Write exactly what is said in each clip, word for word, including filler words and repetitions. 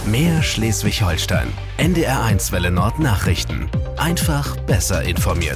Mehr Schleswig-Holstein. N D R eins Welle Nord Nachrichten. Einfach besser informiert.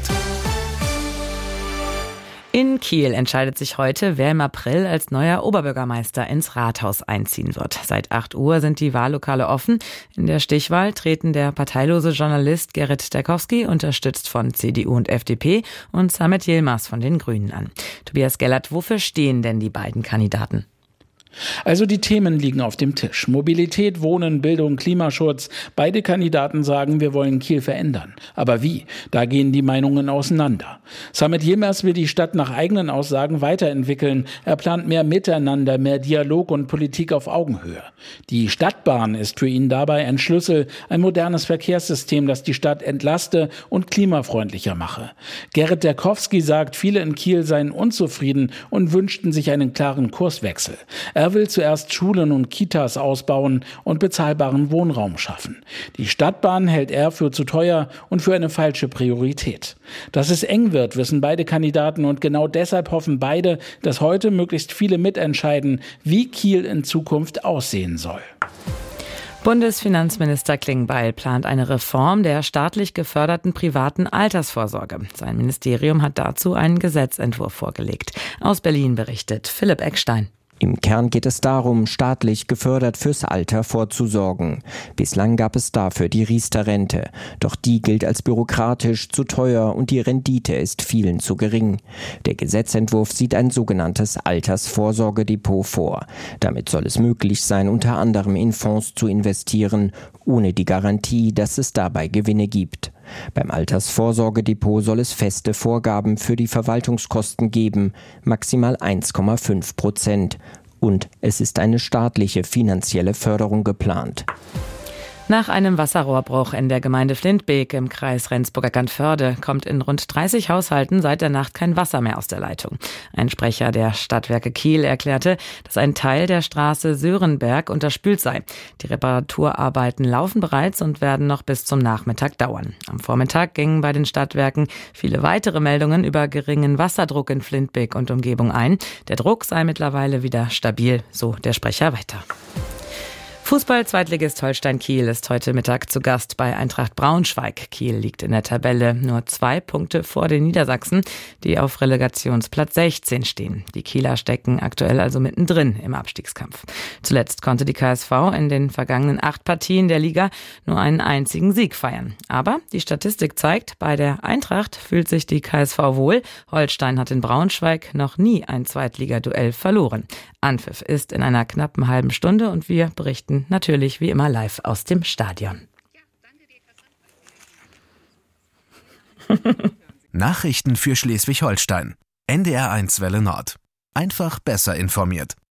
In Kiel entscheidet sich heute, wer im April als neuer Oberbürgermeister ins Rathaus einziehen wird. Seit acht Uhr sind die Wahllokale offen. In der Stichwahl treten der parteilose Journalist Gerrit Derkowski, unterstützt von C D U und F D P, und Samet Yilmaz von den Grünen an. Tobias Gellert, wofür stehen denn die beiden Kandidaten? Also die Themen liegen auf dem Tisch. Mobilität, Wohnen, Bildung, Klimaschutz. Beide Kandidaten sagen, wir wollen Kiel verändern. Aber wie? Da gehen die Meinungen auseinander. Samet Yilmaz will die Stadt nach eigenen Aussagen weiterentwickeln. Er plant mehr Miteinander, mehr Dialog und Politik auf Augenhöhe. Die Stadtbahn ist für ihn dabei ein Schlüssel, ein modernes Verkehrssystem, das die Stadt entlaste und klimafreundlicher mache. Gerrit Derkowski sagt, viele in Kiel seien unzufrieden und wünschten sich einen klaren Kurswechsel. Er will zuerst Schulen und Kitas ausbauen und bezahlbaren Wohnraum schaffen. Die Stadtbahn hält er für zu teuer und für eine falsche Priorität. Dass es eng wird, wissen beide Kandidaten, und genau deshalb hoffen beide, dass heute möglichst viele mitentscheiden, wie Kiel in Zukunft aussehen soll. Bundesfinanzminister Klingbeil plant eine Reform der staatlich geförderten privaten Altersvorsorge. Sein Ministerium hat dazu einen Gesetzentwurf vorgelegt. Aus Berlin berichtet Philipp Eckstein. Im Kern geht es darum, staatlich gefördert fürs Alter vorzusorgen. Bislang gab es dafür die Riester-Rente. Doch die gilt als bürokratisch, zu teuer und die Rendite ist vielen zu gering. Der Gesetzentwurf sieht ein sogenanntes Altersvorsorgedepot vor. Damit soll es möglich sein, unter anderem in Fonds zu investieren, ohne die Garantie, dass es dabei Gewinne gibt. Beim Altersvorsorgedepot soll es feste Vorgaben für die Verwaltungskosten geben, maximal eins Komma fünf Prozent. Und es ist eine staatliche finanzielle Förderung geplant. Nach einem Wasserrohrbruch in der Gemeinde Flintbeek im Kreis Rendsburg-Eckernförde kommt in rund dreißig Haushalten seit der Nacht kein Wasser mehr aus der Leitung. Ein Sprecher der Stadtwerke Kiel erklärte, dass ein Teil der Straße Sörenberg unterspült sei. Die Reparaturarbeiten laufen bereits und werden noch bis zum Nachmittag dauern. Am Vormittag gingen bei den Stadtwerken viele weitere Meldungen über geringen Wasserdruck in Flintbeek und Umgebung ein. Der Druck sei mittlerweile wieder stabil, so der Sprecher weiter. Fußball-Zweitligist Holstein Kiel ist heute Mittag zu Gast bei Eintracht Braunschweig. Kiel liegt in der Tabelle nur zwei Punkte vor den Niedersachsen, die auf Relegationsplatz sechzehn stehen. Die Kieler stecken aktuell also mittendrin im Abstiegskampf. Zuletzt konnte die K S V in den vergangenen acht Partien der Liga nur einen einzigen Sieg feiern. Aber die Statistik zeigt, bei der Eintracht fühlt sich die K S V wohl. Holstein hat in Braunschweig noch nie ein Zweitligaduell verloren. Anpfiff ist in einer knappen halben Stunde und wir berichten natürlich wie immer live aus dem Stadion. Nachrichten für Schleswig-Holstein. N D R eins Welle Nord. Einfach besser informiert.